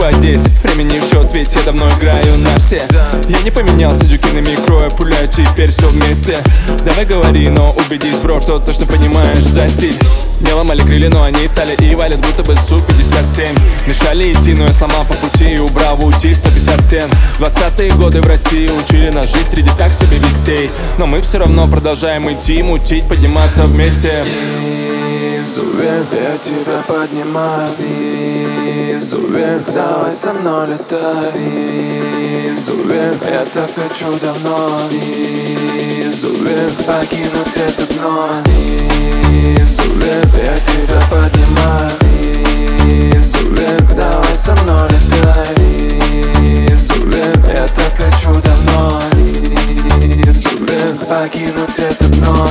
по 10. Времени в счет, ведь я давно играю на все. Я не поменялся, дюки на микро, я пуляю теперь все вместе. Давай говори, но убедись, бро, что точно понимаешь за стиль. Не ломали крылья, но они стали и валят, будто бы Су-57. Мешали идти, но я сломал по пути и убрал в утиль 150 стен. 20-е годы в России учили нас жить среди так себе вестей. Но мы все равно продолжаем идти, мутить, подниматься вместе. Снизу вверх я тебя поднимаю, снизу вверх, давай со мной летай. Снизу вверх я так хочу давно, снизу вверх покинуть это дно. Снизу вверх я тебя поднимаю, снизу вверх, давай со мной летай. Снизу вверх я так хочу давно, снизу вверх покинуть это дно.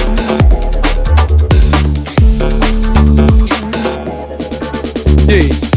Ей,